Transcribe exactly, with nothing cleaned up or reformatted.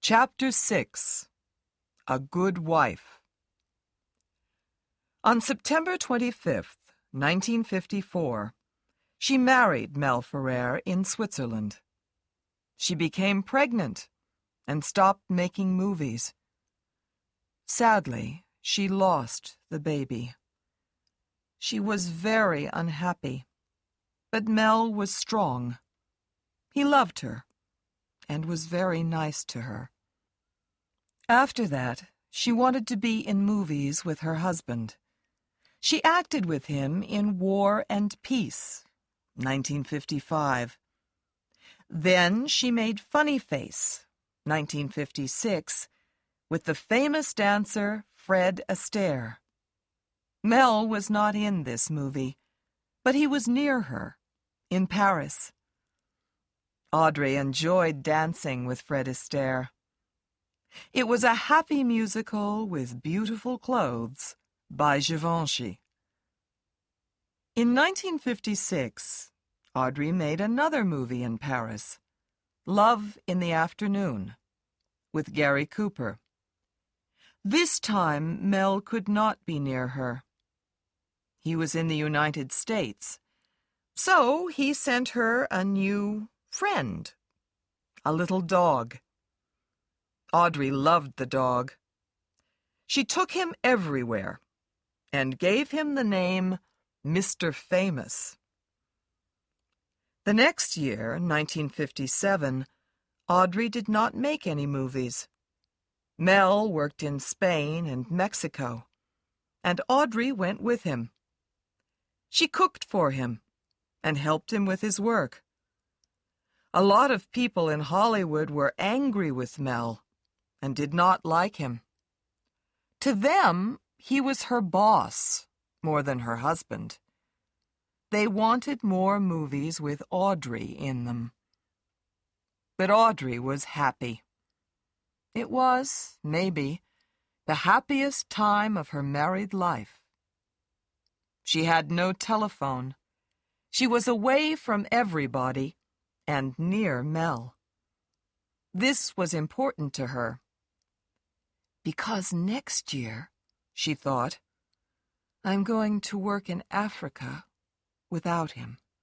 Chapter six. A Good Wife. On September twenty-fifth, nineteen fifty-four, she married Mel Ferrer in Switzerland. She became pregnant and stopped making movies. Sadly, she lost the baby. She was very unhappy, but Mel was strong. He loved her and was very nice to her. After that, she wanted to be in movies with her husband. She acted with him in War and Peace, nineteen fifty-five. Then she made Funny Face, nineteen fifty-six, with the famous dancer Fred Astaire. Mel was not in this movie, but he was near her, in Paris. Audrey enjoyed dancing with Fred Astaire. It was a happy musical with beautiful clothes by Givenchy. In nineteen fifty-six, Audrey made another movie in Paris, Love in the Afternoon, with Gary Cooper. This time, Mel could not be near her. He was in the United States, so he sent her a new friend, a little dog. Audrey loved the dog. She took him everywhere and gave him the name Mister Famous. The next year, nineteen fifty-seven, Audrey did not make any movies. Mel worked in Spain and Mexico, and Audrey went with him. She cooked for him and helped him with his work. A lot of people in Hollywood were angry with Mel and did not like him. To them, he was her boss more than her husband. They wanted more movies with Audrey in them. But Audrey was happy. It was, maybe, the happiest time of her married life. She had no telephone. She was away from everybody and near Mel. This was important to her. Because next year, she thought, I'm going to work in Africa without him.